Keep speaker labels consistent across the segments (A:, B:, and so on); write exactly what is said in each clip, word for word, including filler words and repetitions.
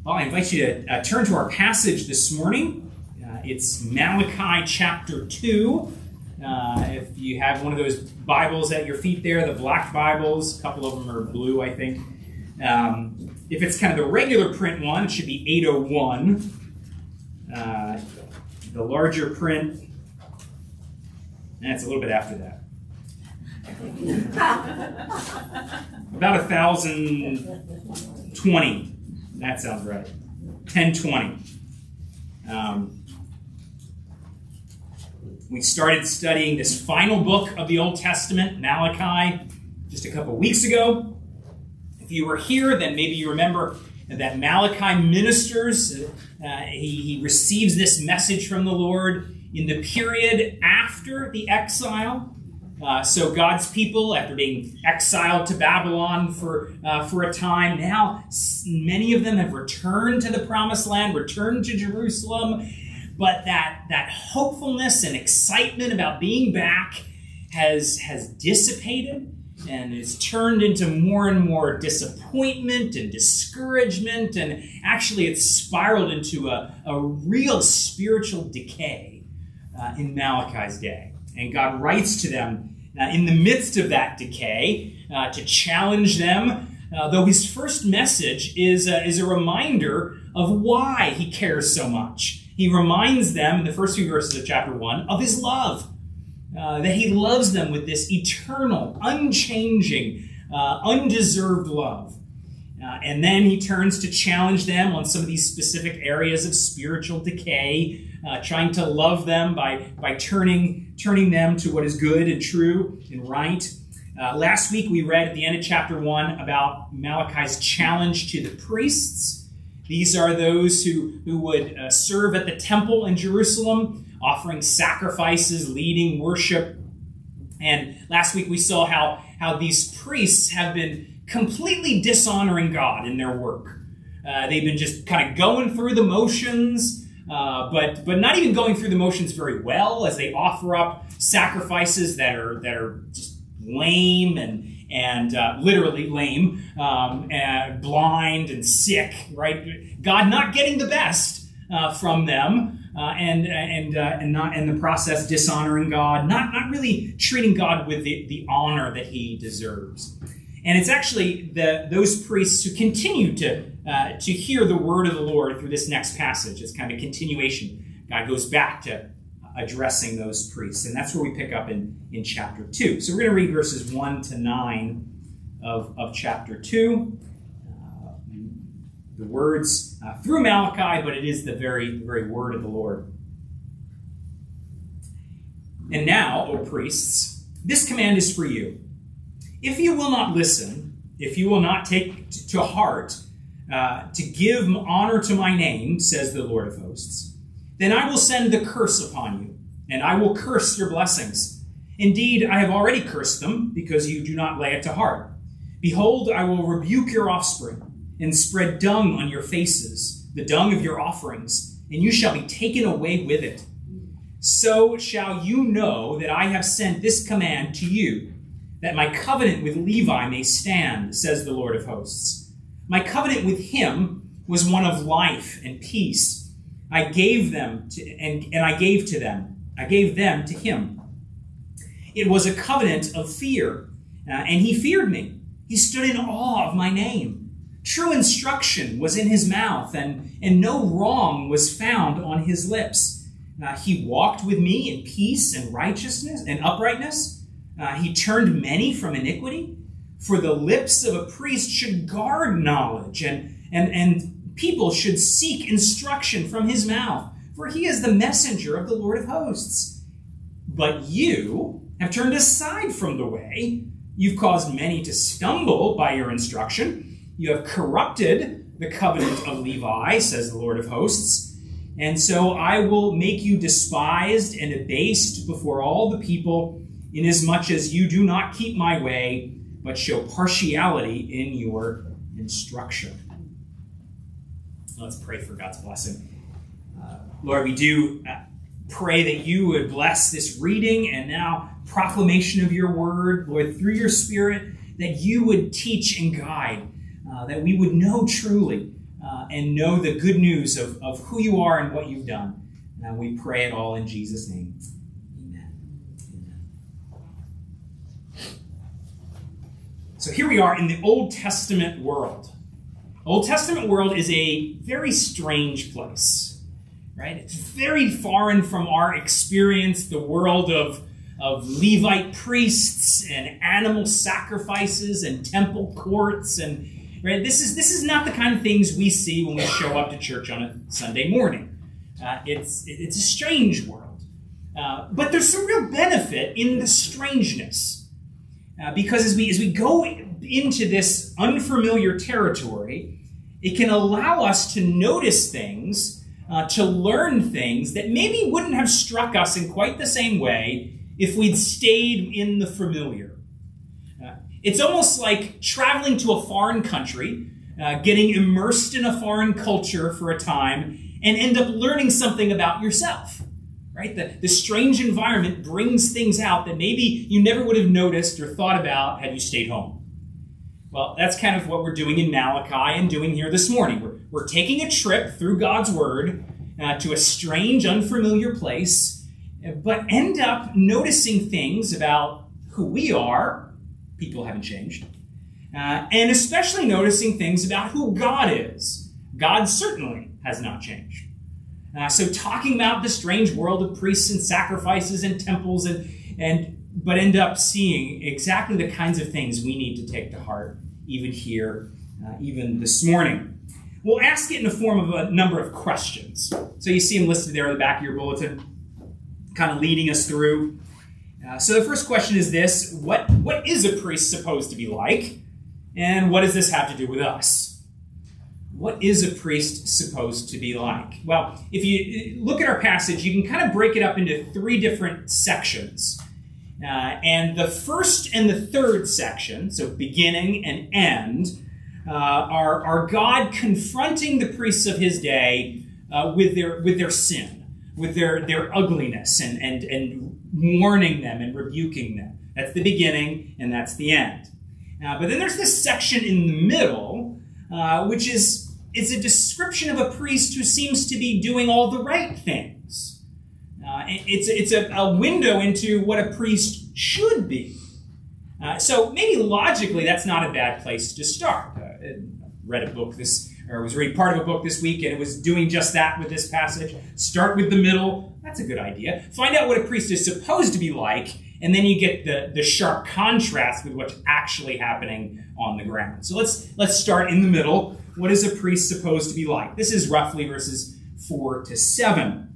A: Well, I invite you to uh, turn to our passage this morning. Uh, it's Malachi chapter two. Uh, if you have one of those Bibles at your feet there, the black Bibles, a couple of them are blue, I think. Um, if it's kind of the regular print one, it should be eight oh one. Uh, the larger print, and it's a little bit after that. About one thousand twenty. That sounds right. ten twenty. Um, we started studying this final book of the Old Testament, Malachi, just a couple weeks ago. If you were here, then maybe you remember that Malachi ministers. Uh, he, he receives this message from the Lord in the period after the exile. Uh, so God's people, after being exiled to Babylon for uh, for a time, now many of them have returned to the Promised Land, returned to Jerusalem. But that, that hopefulness and excitement about being back has, has dissipated and is turned into more and more disappointment and discouragement. And actually it's spiraled into a, a real spiritual decay uh, in Malachi's day. And God writes to them uh, in the midst of that decay uh, to challenge them, uh, though his first message is, uh, is a reminder of why he cares so much. He reminds them in the first few verses of chapter one of his love, uh, that he loves them with this eternal, unchanging, uh, undeserved love. Uh, and then he turns to challenge them on some of these specific areas of spiritual decay, Uh, trying to love them by, by turning, turning them to what is good and true and right. Uh, last week we read at the end of chapter one about Malachi's challenge to the priests. These are those who, who would uh, serve at the temple in Jerusalem, offering sacrifices, leading worship. And last week we saw how, how these priests have been completely dishonoring God in their work. Uh, they've been just kind of going through the motions, Uh, but but not even going through the motions very well, as they offer up sacrifices that are that are just lame and and uh, literally lame, um, and blind and sick. Right? God not getting the best uh, from them, uh, and and uh, and not in the process dishonoring God, not not really treating God with the, the honor that He deserves. And it's actually the those priests who continue to uh, to hear the word of the Lord through this next passage. It's kind of a continuation. God goes back to addressing those priests. And that's where we pick up in, in chapter two. So we're going to read verses one to nine of, of chapter two. Uh, the words uh, through Malachi, but it is the very, very word of the Lord. And now, O priests, this command is for you. If you will not listen, if you will not take to heart uh, to give honor to my name, says the Lord of hosts, then I will send the curse upon you, and I will curse your blessings. Indeed, I have already cursed them, because you do not lay it to heart. Behold, I will rebuke your offspring, and spread dung on your faces, the dung of your offerings, and you shall be taken away with it. So shall you know that I have sent this command to you, that my covenant with Levi may stand, says the Lord of hosts. My covenant with him was one of life and peace. I gave them to, and, and I gave to them. I gave them to him. It was a covenant of fear, uh, and he feared me. He stood in awe of my name. True instruction was in his mouth, and, and no wrong was found on his lips. Uh, he walked with me in peace and righteousness and uprightness. Uh, he turned many from iniquity. For the lips of a priest should guard knowledge, and, and, and people should seek instruction from his mouth. For he is the messenger of the Lord of hosts. But you have turned aside from the way. You've caused many to stumble by your instruction. You have corrupted the covenant of Levi, says the Lord of hosts. And so I will make you despised and abased before all the people, inasmuch as you do not keep my way, but show partiality in your instruction. Let's pray for God's blessing. Uh, Lord, we do uh, pray that you would bless this reading and now proclamation of your word, Lord, through your Spirit, that you would teach and guide, uh, that we would know truly uh, and know the good news of, of who you are and what you've done. And we pray it all in Jesus' name. Amen. Amen. So here we are in the Old Testament world. Old Testament world is a very strange place, right? It's very foreign from our experience, the world of, of Levite priests and animal sacrifices and temple courts. And right, this is, this is not the kind of things we see when we show up to church on a Sunday morning. Uh, it's, it's a strange world. Uh, but there's some real benefit in the strangeness. Uh, because as we, as we go into this unfamiliar territory, it can allow us to notice things, uh, to learn things that maybe wouldn't have struck us in quite the same way if we'd stayed in the familiar. Uh, it's almost like traveling to a foreign country, uh, getting immersed in a foreign culture for a time, and end up learning something about yourself, right? The, the strange environment brings things out that maybe you never would have noticed or thought about had you stayed home. Well, that's kind of what we're doing in Malachi and doing here this morning. We're, we're taking a trip through God's Word uh, to a strange, unfamiliar place, but end up noticing things about who we are. People haven't changed. Uh, and especially noticing things about who God is. God certainly has not changed. Uh, so talking about the strange world of priests and sacrifices and temples, and, and but end up seeing exactly the kinds of things we need to take to heart, even here, uh, even this morning. We'll ask it in the form of a number of questions. So you see them listed there on the back of your bulletin, kind of leading us through. Uh, so the first question is this: what, what is a priest supposed to be like? And what does this have to do with us? What is a priest supposed to be like? Well, if you look at our passage, you can kind of break it up into three different sections. Uh, and the first and the third section, so beginning and end, uh, are, are God confronting the priests of his day uh, with their with their sin, with their, their ugliness, and, and, and warning them and rebuking them. That's the beginning, and that's the end. Uh, but then there's this section in the middle, uh, which is It's a description of a priest who seems to be doing all the right things. Uh, it's it's a, a window into what a priest should be. Uh, so maybe logically, that's not a bad place to start. Uh, I read a book this, or was reading part of a book this week, and it was doing just that with this passage. Start with the middle. That's a good idea. Find out what a priest is supposed to be like, and then you get the, the sharp contrast with what's actually happening on the ground. So let's let's start in the middle. What is a priest supposed to be like? This is roughly verses four to seven.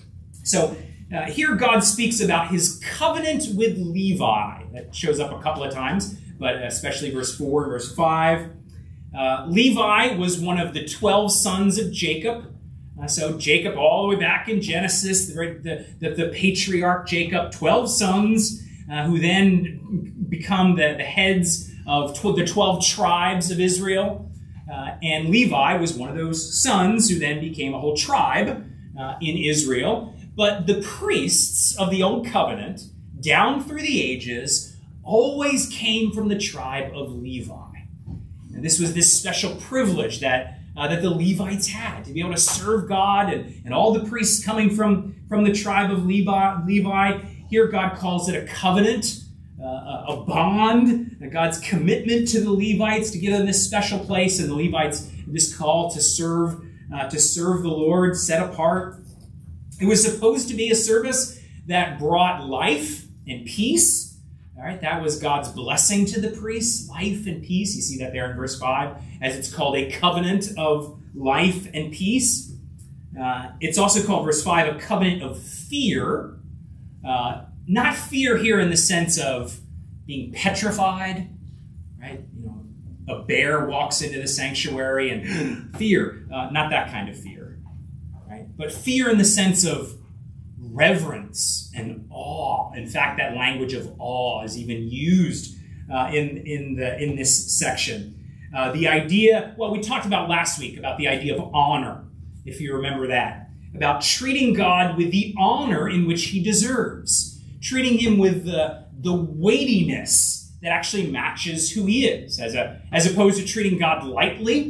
A: So uh, here God speaks about his covenant with Levi. That shows up a couple of times, but especially verse four and verse five. Uh, Levi was one of the twelve sons of Jacob. Uh, so Jacob, all the way back in Genesis, the, the, the, the patriarch Jacob, twelve sons uh, who then become the, the heads of tw- the twelve tribes of Israel. Uh, and Levi was one of those sons who then became a whole tribe uh, in Israel. But the priests of the Old Covenant, down through the ages, always came from the tribe of Levi. And this was this special privilege that Uh, that the Levites had, to be able to serve God, and, and all the priests coming from, from the tribe of Levi. Levi. Here God calls it a covenant, uh, a bond, God's commitment to the Levites to give them this special place, and the Levites this call to serve, uh, to serve the Lord, set apart. It was supposed to be a service that brought life and peace. All right, that was God's blessing to the priests, life and peace. You see that there in verse five, as it's called a covenant of life and peace. Uh, it's also called, verse five, a covenant of fear. Uh, not fear here in the sense of being petrified, right? You know, a bear walks into the sanctuary and fear. Uh, not that kind of fear, right? But fear in the sense of reverence and awe. In fact, that language of awe is even used uh, in in the in this section. Uh, the idea, well, we talked about last week about the idea of honor, if you remember that, about treating God with the honor in which he deserves, treating him with the the weightiness that actually matches who he is, as a as opposed to treating God lightly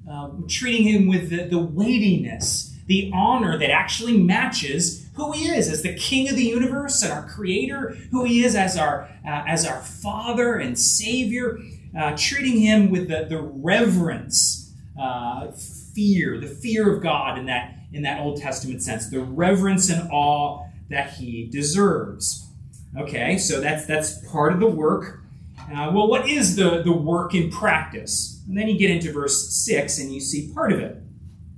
A: um, treating him with the, the weightiness, the honor that actually matches who he is as the King of the universe and our Creator, who he is as our uh, as our Father and Savior, uh, treating him with the, the reverence, uh, fear, the fear of God in that in that Old Testament sense, the reverence and awe that he deserves. Okay, so that's that's part of the work. Uh, well, what is the, the work in practice? And then you get into verse six and you see part of it.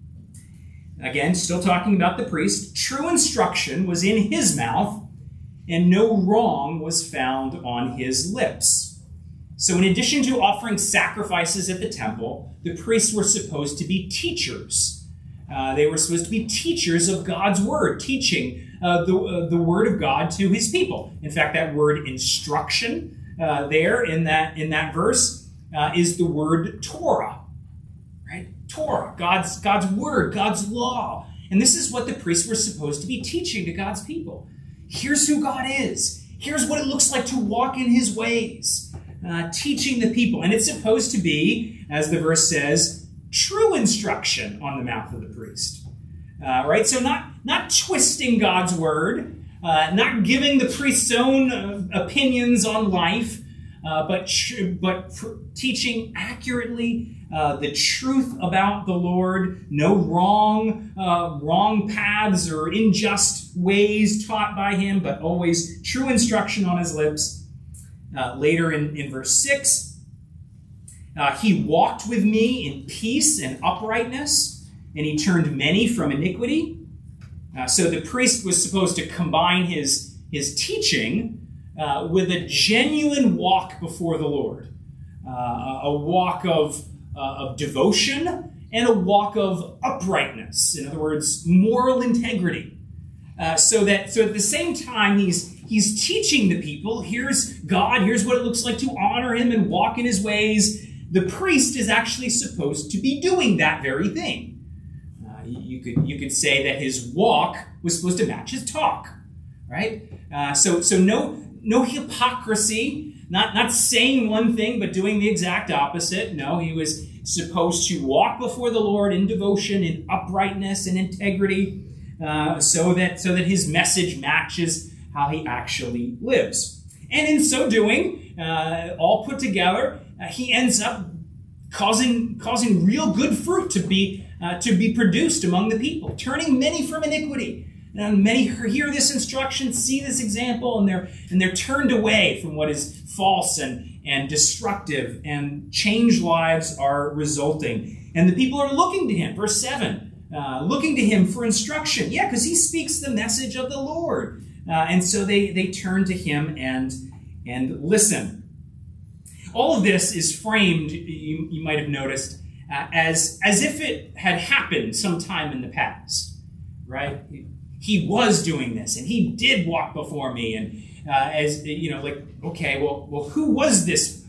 A: Again, still talking about the priest. True instruction was in his mouth, and no wrong was found on his lips. So in addition to offering sacrifices at the temple, the priests were supposed to be teachers. Uh, they were supposed to be teachers of God's word, teaching uh, the, uh, the word of God to his people. In fact, that word instruction uh, there in that, in that verse uh, is the word Torah. Right? Torah, God's, God's word, God's law. And this is what the priests were supposed to be teaching to God's people. Here's who God is. Here's what it looks like to walk in his ways. Uh, teaching the people. And it's supposed to be, as the verse says, true instruction on the mouth of the priest. Uh, right? So not, not twisting God's word, uh, not giving the priest's own uh, opinions on life, uh, but, tr- but pr- teaching accurately uh, the truth about the Lord, no wrong, uh, wrong paths or unjust ways taught by him, but always true instruction on his lips. Uh, later in, in verse six, uh, he walked with me in peace and uprightness, and he turned many from iniquity. Uh, so the priest was supposed to combine his, his teaching uh, with a genuine walk before the Lord, uh, a walk of, uh, of devotion and a walk of uprightness. In other words, moral integrity. Uh, so that so at the same time he's he's teaching the people, here's God, here's what it looks like to honor him and walk in his ways. The priest is actually supposed to be doing that very thing. Uh, you could you could say that his walk was supposed to match his talk, right? Uh, so so no no hypocrisy, not not saying one thing but doing the exact opposite. No, he was supposed to walk before the Lord in devotion, in uprightness and integrity. Uh, so that so that his message matches how he actually lives. And in so doing, uh, all put together, uh, he ends up causing causing real good fruit to be uh, to be produced among the people, turning many from iniquity. And many hear this instruction, see this example, and they're and they're turned away from what is false and, and destructive, and changed lives are resulting. And the people are looking to him. Verse seven. Uh, looking to him for instruction. Yeah, because he speaks the message of the Lord. Uh, and so they, they turn to him and, and listen. All of this is framed, you, you might have noticed, uh, as, as if it had happened sometime in the past. Right? He was doing this, and he did walk before me. And uh, as, you know, like, okay, well, well, who was this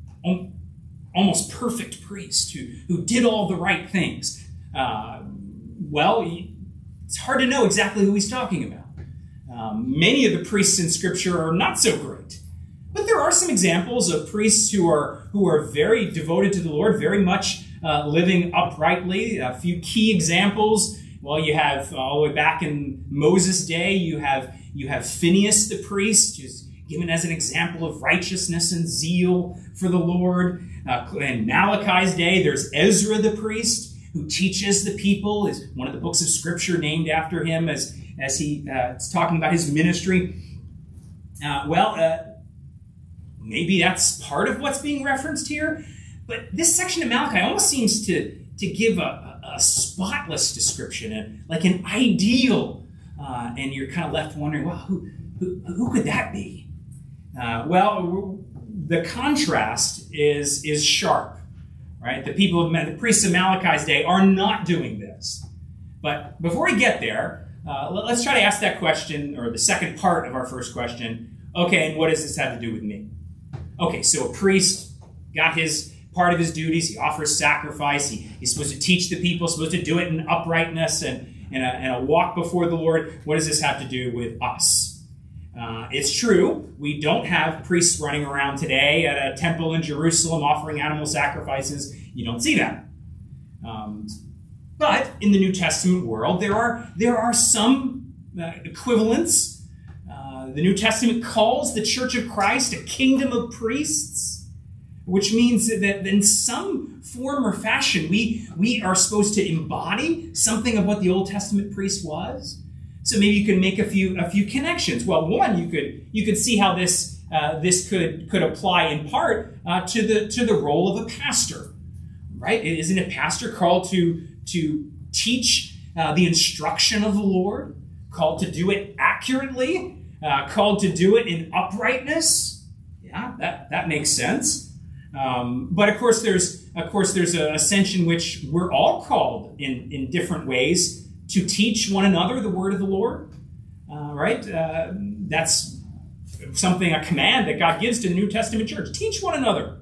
A: almost perfect priest who, who did all the right things? Uh, Well, it's hard to know exactly who he's talking about. Um, many of the priests in Scripture are not so great. But there are some examples of priests who are who are very devoted to the Lord, very much uh, living uprightly. A few key examples. Well, you have uh, all the way back in Moses' day, you have you have Phinehas the priest, who's given as an example of righteousness and zeal for the Lord. Uh, in Malachi's day, there's Ezra the priest, who teaches the people, is one of the books of Scripture named after him as, as he uh, is talking about his ministry. Uh, well, uh, maybe that's part of what's being referenced here, but this section of Malachi almost seems to, to give a, a spotless description, a, like an ideal, uh, and you're kind of left wondering, well, who, who, who could that be? Uh, well, the contrast is, is sharp. Right? The people of the priests of Malachi's day are not doing this. But before we get there, uh, let's try to ask that question, or the second part of our first question. Okay, and what does this have to do with me? Okay, so a priest got his part of his duties. He offers sacrifice. He, he's supposed to teach the people, supposed to do it in uprightness and, and, a, and a walk before the Lord. What does this have to do with us? Uh, it's true, we don't have priests running around today at a temple in Jerusalem offering animal sacrifices. You don't see that. Um, but in the New Testament world, there are, there are some uh, equivalents. Uh, the New Testament calls the Church of Christ a kingdom of priests, which means that in some form or fashion, we, we are supposed to embody something of what the Old Testament priest was. So maybe you can make a few a few connections. Well, one, you could you could see how this uh, this could could apply in part uh, to the to the role of a pastor, right? Isn't a pastor called to to teach uh, the instruction of the Lord, called to do it accurately, uh, called to do it in uprightness? Yeah, that that makes sense. Um, but of course, there's of course there's a, a sense in which we're all called in in different ways to teach one another the word of the Lord, uh, right? Uh, that's something, a command that God gives to the New Testament church. Teach one another.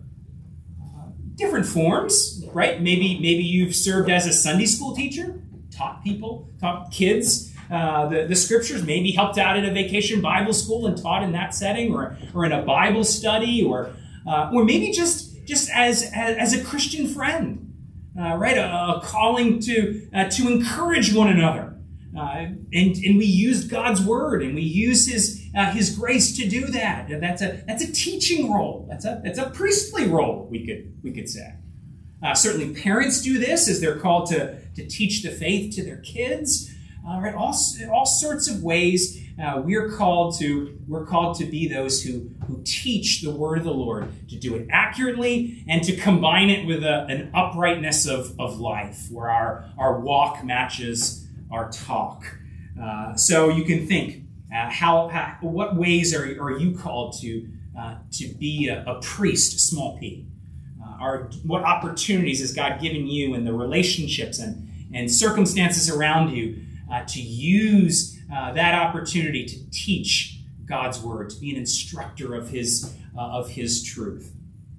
A: Uh, different forms, right? Maybe maybe you've served as a Sunday school teacher, taught people, taught kids uh, the, the scriptures, maybe helped out at a vacation Bible school and taught in that setting, or, or in a Bible study, or uh, or maybe just, just as, as, as a Christian friend. Uh, right, a, a calling to uh, to encourage one another, uh, and and we use God's word and we use His uh, His grace to do that. That's a that's a teaching role. That's a that's a priestly role. We could we could say. Uh, certainly, parents do this as they're called to to teach the faith to their kids. Uh, right, all all sorts of ways uh, we're called to we're called to be those who who teach the word of the Lord, to do it accurately and to combine it with a, an uprightness of, of life, where our, our walk matches our talk. Uh, so you can think, uh, how, how what ways are, are you called to uh, to be a, a priest, small p? Uh, are, what opportunities has God given you in the relationships and, and circumstances around you uh, to use uh, that opportunity to teach God's word, to be an instructor of his uh, of his truth.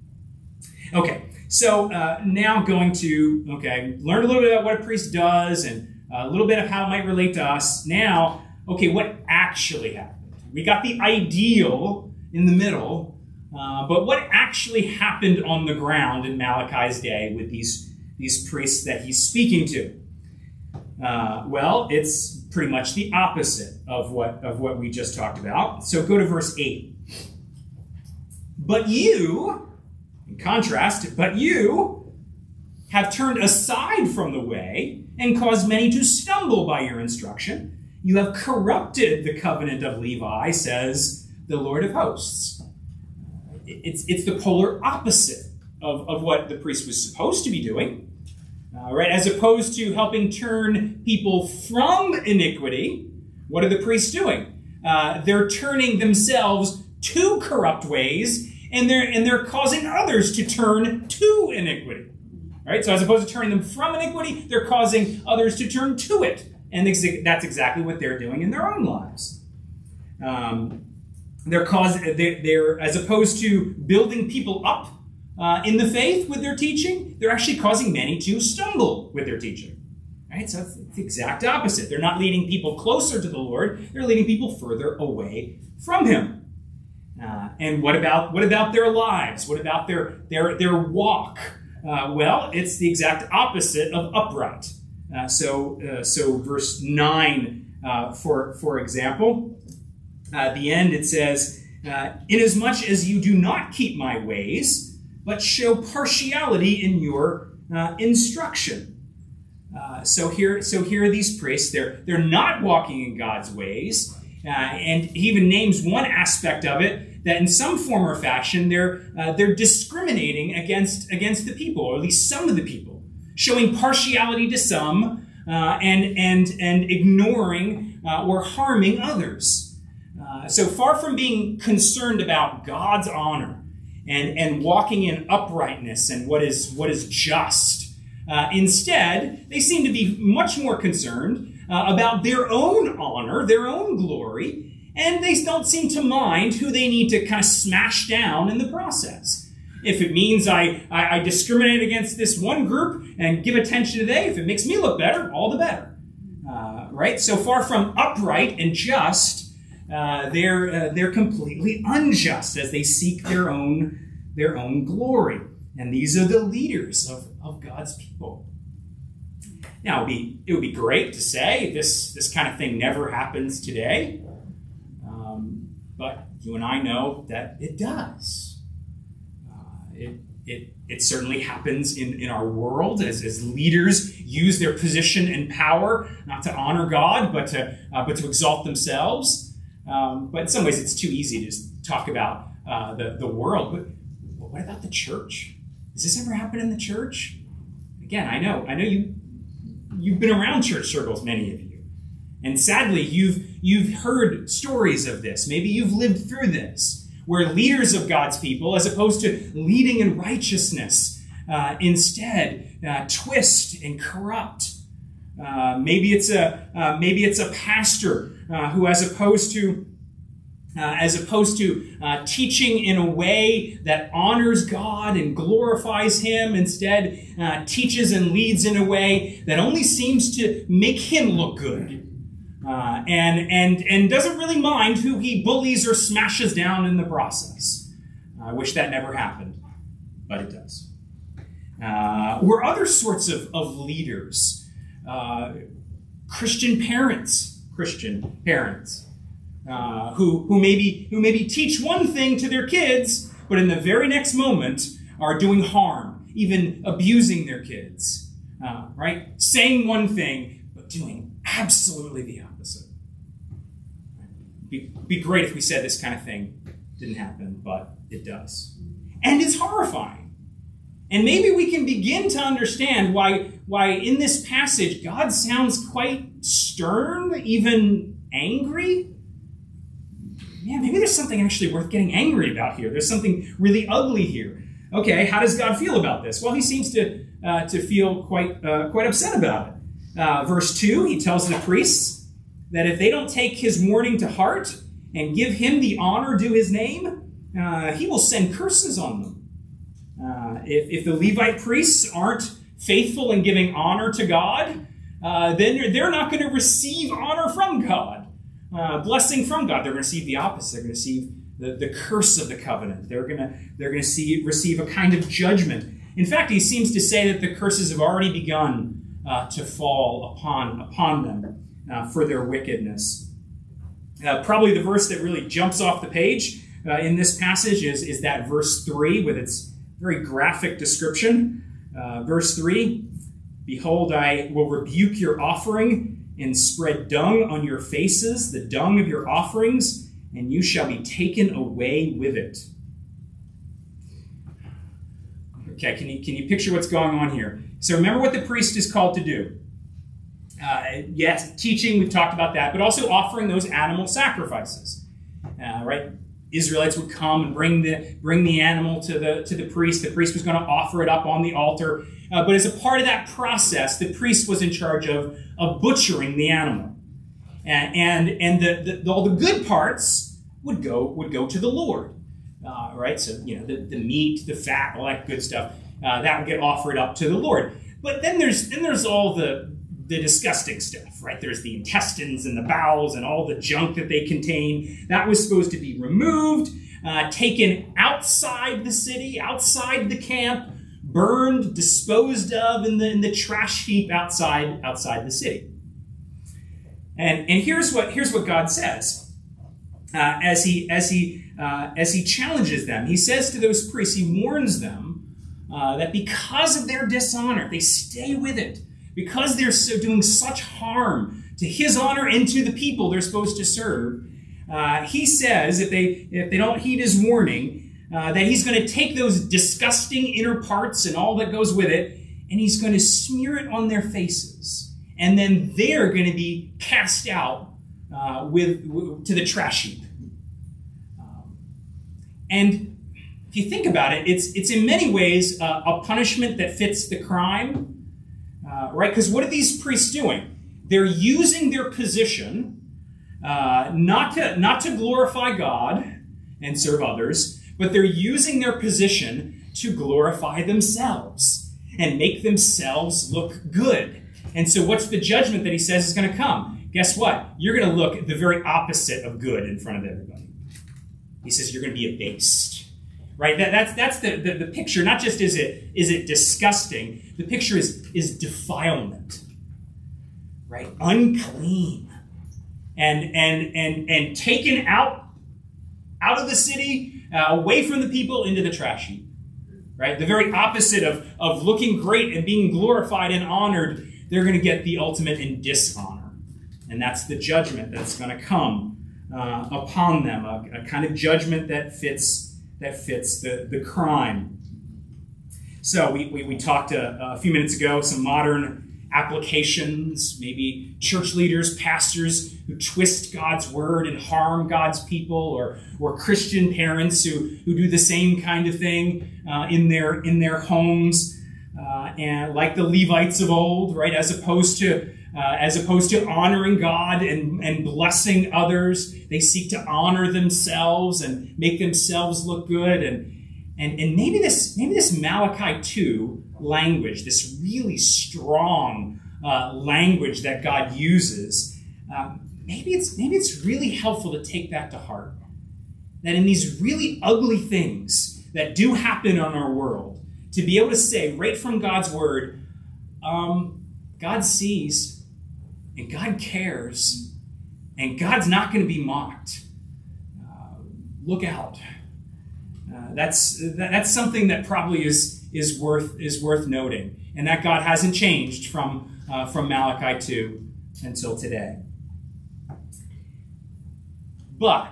A: Okay, so uh, now going to okay, learn a little bit about what a priest does and a little bit of how it might relate to us. Now, okay, what actually happened? We got the ideal in the middle, uh, but what actually happened on the ground in Malachi's day with these these priests that he's speaking to? Uh, well, it's pretty much the opposite of what, of what we just talked about. So go to verse eight. But you, in contrast, but you have turned aside from the way and caused many to stumble by your instruction. You have corrupted the covenant of Levi, says the Lord of hosts. It's, it's the polar opposite of, of what the priest was supposed to be doing. Uh, right, as opposed to helping turn people from iniquity, what are the priests doing? Uh, they're turning themselves to corrupt ways, and they're and they're causing others to turn to iniquity. Right, so as opposed to turning them from iniquity, they're causing others to turn to it, and that's exactly what they're doing in their own lives. Um, they're causing they're, they're as opposed to building people up Uh, in the faith with their teaching, they're actually causing many to stumble with their teaching. Right? So it's the exact opposite. They're not leading people closer to the Lord. They're leading people further away from Him. Uh, and what about what about their lives? What about their their their walk? Uh, well, it's the exact opposite of upright. Uh, so uh, so verse nine, uh, for for example, uh, at the end it says, uh, "Inasmuch as you do not keep my ways, but show partiality in your uh, instruction." Uh, so here, so here are these priests. They're they're not walking in God's ways, uh, and he even names one aspect of it that, in some form or fashion, they're uh, they're discriminating against against the people, or at least some of the people, showing partiality to some uh, and and and ignoring uh, or harming others. Uh, so far from being concerned about God's honor and, and walking in uprightness and what is what is just. Uh, instead, they seem to be much more concerned uh, about their own honor, their own glory, and they don't seem to mind who they need to kind of smash down in the process. If it means I, I, I discriminate against this one group and give attention today, if it makes me look better, all the better. Uh, right? So far from upright and just, uh, they're uh, they're completely unjust as they seek their own their own glory. And these are the leaders of, of God's people. Now, it would be, it would be great to say this, this kind of thing never happens today. Um, but you and I know that it does. Uh, it, it, it certainly happens in, in our world as, as leaders use their position and power not to honor God, but to, uh, but to exalt themselves. Um, but in some ways, it's too easy to just talk about uh, the, the world. But what about the church? Does this ever happen in the church? Again, I know, I know you, you've been around church circles, many of you. And sadly, you've, you've heard stories of this. Maybe you've lived through this, where leaders of God's people, as opposed to leading in righteousness, uh, instead uh, twist and corrupt. Uh, maybe it's a uh, maybe it's a pastor uh, who, as opposed to uh, as opposed to uh, teaching in a way that honors God and glorifies Him, instead uh, teaches and leads in a way that only seems to make him look good, uh, and and and doesn't really mind who he bullies or smashes down in the process. I wish that never happened, but it does. Uh, or other sorts of, of leaders. Uh, Christian parents, Christian parents, uh, who who maybe who maybe teach one thing to their kids, but in the very next moment are doing harm, even abusing their kids, uh, right? Saying one thing, but doing absolutely the opposite. Be, be great if we said this kind of thing didn't happen, but it does, and it's horrifying. And maybe we can begin to understand why, why in this passage God sounds quite stern, even angry. Yeah, maybe there's something actually worth getting angry about here. There's something really ugly here. Okay, how does God feel about this? Well, he seems to, uh, to feel quite, uh, quite upset about it. Uh, verse two, he tells the priests that if they don't take his warning to heart and give him the honor due his name, uh, he will send curses on them. Uh, if, if the Levite priests aren't faithful in giving honor to God, uh, then they're, they're not going to receive honor from God, uh, blessing from God. They're going to receive the opposite. They're going to receive the, the curse of the covenant. They're going to they're going to see receive a kind of judgment. In fact, he seems to say that the curses have already begun uh, to fall upon upon them uh, for their wickedness. Uh, probably the verse that really jumps off the page uh, in this passage is is that verse three with its very graphic description. Uh, verse three, behold, I will rebuke your offering and spread dung on your faces, the dung of your offerings, and you shall be taken away with it. Okay, can you, can you picture what's going on here? So remember what the priest is called to do. Uh, yes, teaching, we've talked about that, but also offering those animal sacrifices, uh, right? Israelites would come and bring the bring the animal to the to the priest. The priest was going to offer it up on the altar. Uh, but as a part of that process, the priest was in charge of, of butchering the animal. And and, and the, the, all the good parts would go would go to the Lord. Uh, right? So, you know, the, the meat, the fat, all that good stuff, uh, that would get offered up to the Lord. But then there's then there's all the the disgusting stuff, right? There's the intestines and the bowels and all the junk that they contain. That was supposed to be removed, uh, taken outside the city, outside the camp, burned, disposed of in the, in the trash heap outside, outside the city. And, and here's what, here's what God says uh, as he, as he, uh, as he challenges them. He says to those priests, he warns them uh, that because of their dishonor, they stay with it. Because they're so doing such harm to his honor and to the people they're supposed to serve, uh, he says if they if they don't heed his warning, uh, that he's going to take those disgusting inner parts and all that goes with it, and he's going to smear it on their faces, and then they're going to be cast out uh, with, with to the trash heap. Um, and if you think about it, it's it's in many ways uh, a punishment that fits the crime. Uh, right? Because what are these priests doing? They're using their position uh, not to not to glorify God and serve others, but they're using their position to glorify themselves and make themselves look good. And so what's the judgment that he says is going to come? Guess what? You're going to look the very opposite of good in front of everybody. He says you're going to be abased. Right? That, that's that's the, the, the picture. Not just is it is it disgusting. The picture is, is defilement. right? Unclean. And, and, and, and taken out, out of the city, uh, away from the people, into the trash heap. Right? The very opposite of, of looking great and being glorified and honored, they're going to get the ultimate in dishonor. And that's the judgment that's going to come uh, upon them, a, a kind of judgment that fits that fits the, the crime. So we, we, we talked a, a few minutes ago, some modern applications, maybe church leaders, pastors who twist God's word and harm God's people, or, or Christian parents who, who do the same kind of thing uh, in their in their homes, uh, and like the Levites of old, right? As opposed to uh, as opposed to honoring God and, and blessing others, they seek to honor themselves and make themselves look good. And and and maybe this maybe this Malachi two language, this really strong uh, language that God uses, um, maybe it's maybe it's really helpful to take that to heart. That in these really ugly things that do happen in our world, to be able to say right from God's word, um, God sees and God cares and God's not going to be mocked. Uh, look out. Uh, that's that, that's something that probably is is worth is worth noting, and that God hasn't changed from uh, from Malachi two until today. But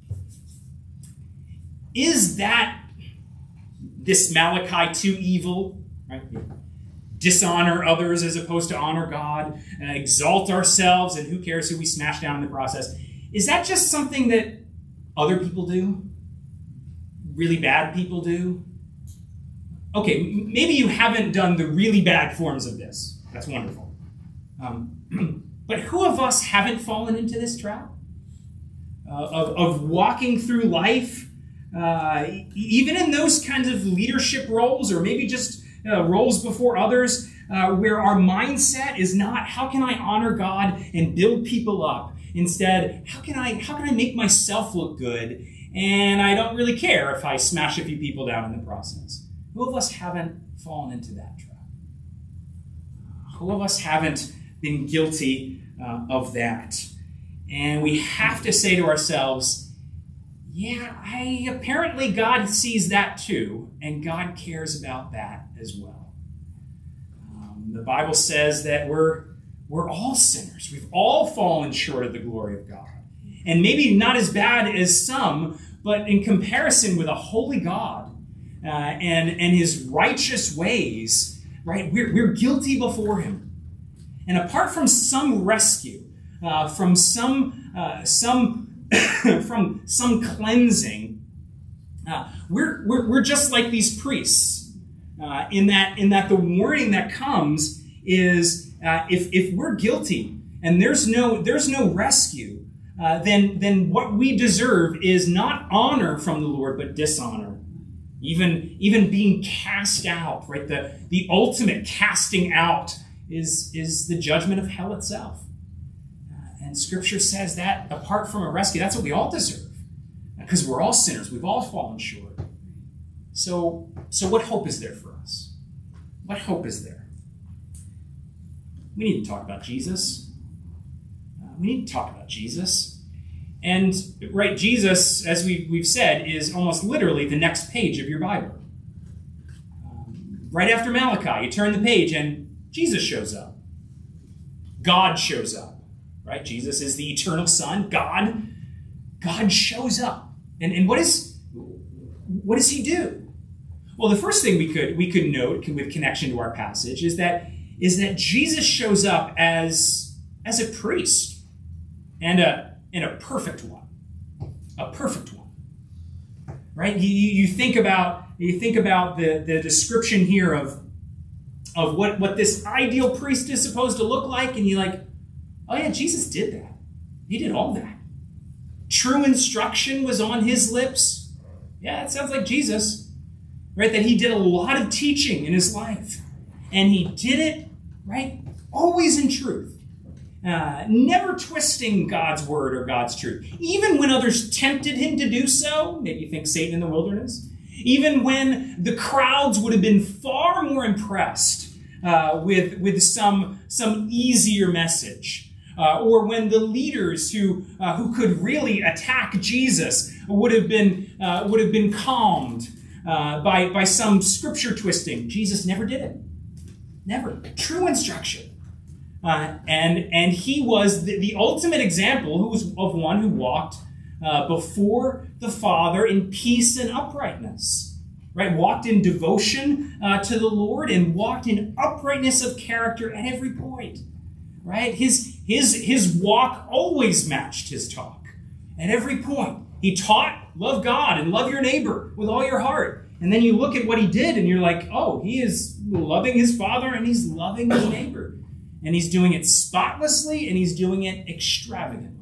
A: is that this Malachi two evil, right? Dishonor others as opposed to honor God, and exalt ourselves, and who cares who we smash down in the process? Is that just something that other people do? Really bad people do? Okay, maybe you haven't done the really bad forms of this. That's wonderful. Um, but who of us haven't fallen into this trap? Uh, of, of walking through life, uh, even in those kinds of leadership roles, or maybe just uh, roles before others, uh, where our mindset is not, how can I honor God and build people up? Instead, how can I, how can I make myself look good? And I don't really care if I smash a few people down in the process. Who of us haven't fallen into that trap? Who of us haven't been guilty uh, of that? And we have to say to ourselves, yeah, I apparently God sees that too, and God cares about that as well. Um, the Bible says that we're we're all sinners. We've all fallen short of the glory of God. And maybe not as bad as some, but in comparison with a holy God uh, and, and his righteous ways, right, we're, we're guilty before him. And apart from some rescue, uh, from some uh, some from some cleansing, uh, we're, we're we're just like these priests uh, in that in that the warning that comes is uh, if if we're guilty and there's no there's no rescue. Uh, then, then what we deserve is not honor from the Lord, but dishonor. Even, even being cast out, right? The, the ultimate casting out is, is the judgment of hell itself. Uh, and Scripture says that apart from a rescue, that's what we all deserve. Because we're all sinners. We've all fallen short. So, so what hope is there for us? What hope is there? We need to talk about Jesus. We need to talk about Jesus. And, right, Jesus, as we, we've said, is almost literally the next page of your Bible. Um, right after Malachi, you turn the page and Jesus shows up. God shows up, right? Jesus is the eternal Son. God, God shows up. And, and what is, what does he do? Well, the first thing we could, we could note with connection to our passage is that, is that Jesus shows up as, as a priest. And a, and a perfect one. A perfect one. Right? You, you think about, you think about the, the description here of, of what, what this ideal priest is supposed to look like, and you're like, oh yeah, Jesus did that. He did all that. True instruction was on his lips. Yeah, it sounds like Jesus. Right? That he did a lot of teaching in his life. And he did it, right, always in truth. Uh, never twisting God's word or God's truth. Even when others tempted him to do so, maybe you think Satan in the wilderness, even when the crowds would have been far more impressed uh, with, with some, some easier message. Uh, or when the leaders who, uh, who could really attack Jesus would have been, uh, would have been calmed uh, by, by some scripture twisting. Jesus never did it. Never. True instruction. Uh, and, and he was the, the ultimate example who was of one who walked uh, before the Father in peace and uprightness. Right? Walked in devotion uh, to the Lord and walked in uprightness of character at every point. Right? His, his, his walk always matched his talk. At every point. He taught, love God and love your neighbor with all your heart. And then you look at what he did and you're like, oh, he is loving his Father and he's loving his neighbor. And he's doing it spotlessly and he's doing it extravagantly.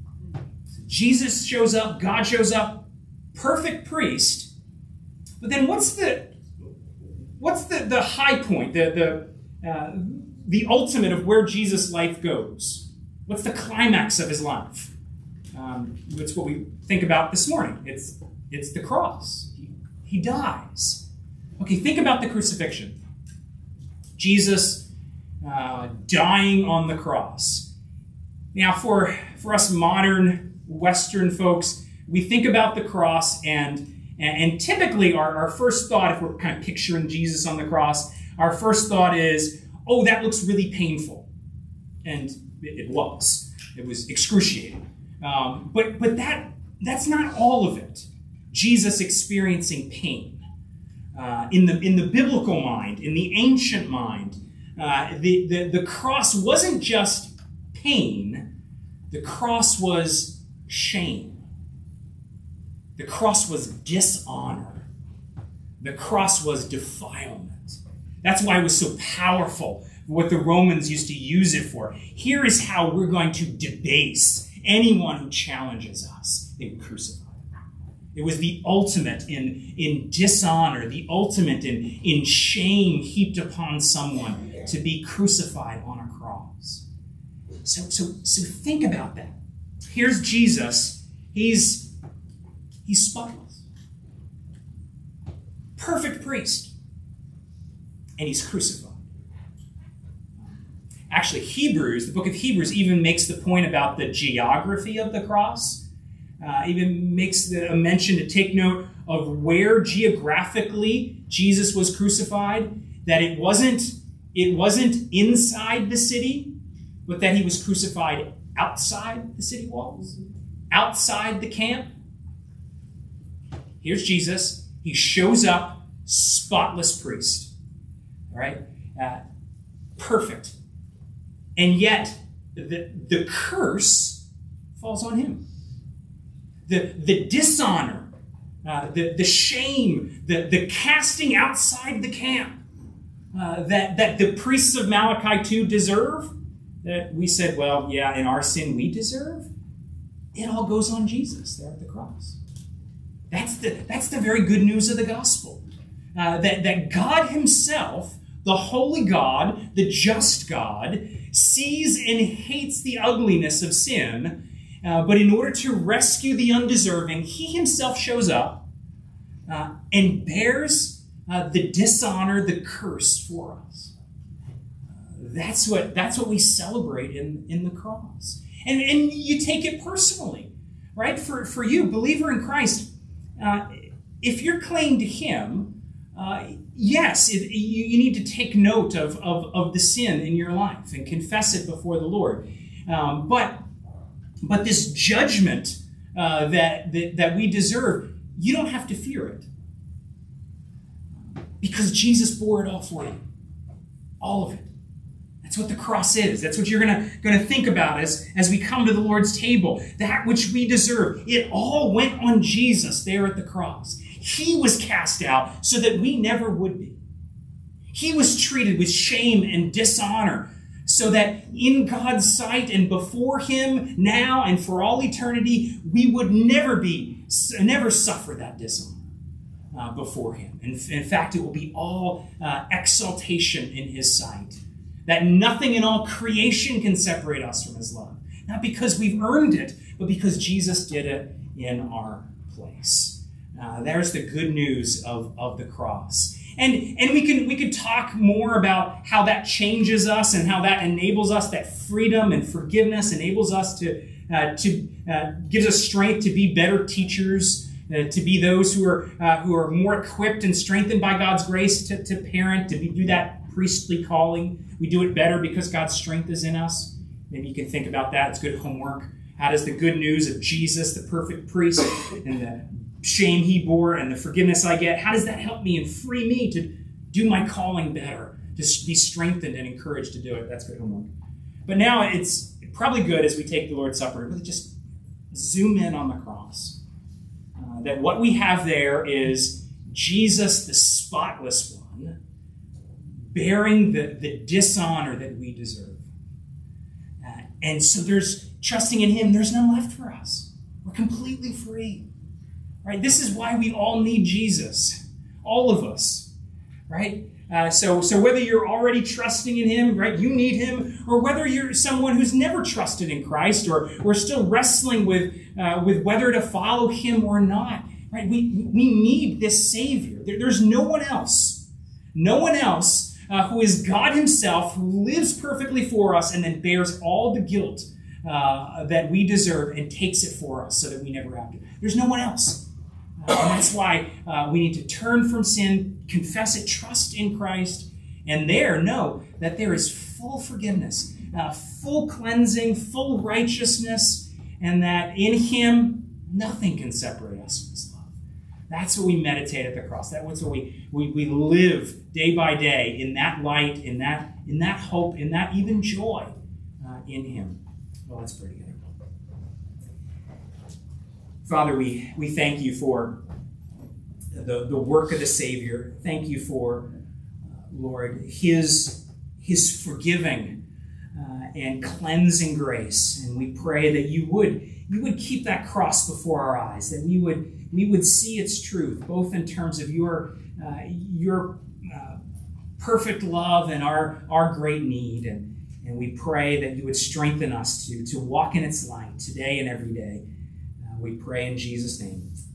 A: Jesus shows up, God shows up, perfect priest. But then what's the what's the, the high point, the, the, uh, the ultimate of where Jesus' life goes? What's the climax of his life? Um, it's what we think about this morning. It's, it's the cross. He, he dies. Okay, think about the crucifixion. Jesus uh, dying on the cross. Now, for, for us modern Western folks, we think about the cross and And, and typically our, our first thought, if we're kind of picturing Jesus on the cross, our first thought is, oh, that looks really painful. And it, it was. It was excruciating. Um, but but that that's not all of it. Jesus experiencing pain. Uh, in the in the biblical mind, in the ancient mind, uh, the, the, the cross wasn't just pain. The cross was shame. The cross was dishonor. The cross was defilement. That's why it was so powerful, what the Romans used to use it for. Here is how we're going to debase anyone who challenges us. They would crucify. It was the ultimate in, in dishonor, the ultimate in, in shame heaped upon someone to be crucified on a cross. So, so, so think about that. Here's Jesus. He's He's spotless. Perfect priest. And he's crucified. Actually, Hebrews, the book of Hebrews, even makes the point about the geography of the cross. Uh, even makes the, a mention to take note of where geographically Jesus was crucified. That it wasn't, it wasn't inside the city, but that he was crucified outside the city walls, outside the camp. Here's Jesus. He shows up, spotless priest. All right? Uh, perfect. And yet, the, the curse falls on him. The, the dishonor, uh, the, the shame, the, the casting outside the camp uh, that, that the priests of Malachi two deserve, that we said, well, yeah, in our sin we deserve, it all goes on Jesus there at the cross. That's the, that's the very good news of the gospel. Uh, that, that God himself, the holy God, the just God, sees and hates the ugliness of sin, uh, but in order to rescue the undeserving, he himself shows up uh, and bears uh, the dishonor, the curse for us. Uh, that's what, that's what we celebrate in, in the cross. And, and you take it personally, right? For, for you, believer in Christ, Uh, if you're clinging to him, uh, yes, it, you, you need to take note of, of, of the sin in your life and confess it before the Lord. Um, but, but this judgment uh, that, that, that we deserve, you don't have to fear it. Because Jesus bore it all for you. All of it. That's what the cross is. That's what you're gonna, gonna think about as, as we come to the Lord's table. That which we deserve. It all went on Jesus there at the cross. He was cast out so that we never would be. He was treated with shame and dishonor so that in God's sight and before him now and for all eternity, we would never be, never suffer that dishonor uh, before him. In, in fact, it will be all uh, exaltation in his sight. That nothing in all creation can separate us from his love. Not because we've earned it, but because Jesus did it in our place. Uh, there's the good news of, of the cross. And, and we can we could talk more about how that changes us and how that enables us, that freedom and forgiveness enables us to, uh, to uh, gives us strength to be better teachers, uh, to be those who are uh, who are more equipped and strengthened by God's grace to, to parent, to be, do that priestly calling. We do it better because God's strength is in us. Maybe you can think about that. It's good homework. How does the good news of Jesus, the perfect priest, and the shame he bore and the forgiveness I get, how does that help me and free me to do my calling better, to be strengthened and encouraged to do it? That's good homework. But now it's probably good as we take the Lord's Supper to really just zoom in on the cross. Uh, that what we have there is Jesus, the spotless one, bearing the, the dishonor that we deserve. Uh, and so there's trusting in him, there's none left for us. We're completely free. Right? This is why we all need Jesus. All of us. Right? Uh, so, so whether you're already trusting in him, right, you need him, or whether you're someone who's never trusted in Christ, or we're still wrestling with uh, with whether to follow him or not, right? We we need this Savior. There, there's no one else, no one else uh, who is God himself, who lives perfectly for us, and then bears all the guilt uh, that we deserve and takes it for us, so that we never have to. There's no one else. Uh, and that's why uh, we need to turn from sin, confess it, trust in Christ, and there know that there is full forgiveness, uh, full cleansing, full righteousness, and that in him, nothing can separate us from his love. That's what we meditate at the cross. That's what we, we, we live day by day in that light, in that, in that hope, in that even joy uh, in him. Well, let's pray together. Father, we, we thank you for the, the work of the Savior. Thank you for, uh, Lord, his, his forgiving uh, and cleansing grace. And we pray that you would, you would keep that cross before our eyes, that we would, we would see its truth, both in terms of your, uh, your uh, perfect love and our, our great need. And, and we pray that you would strengthen us to, to walk in its light today and every day. We pray in Jesus' name.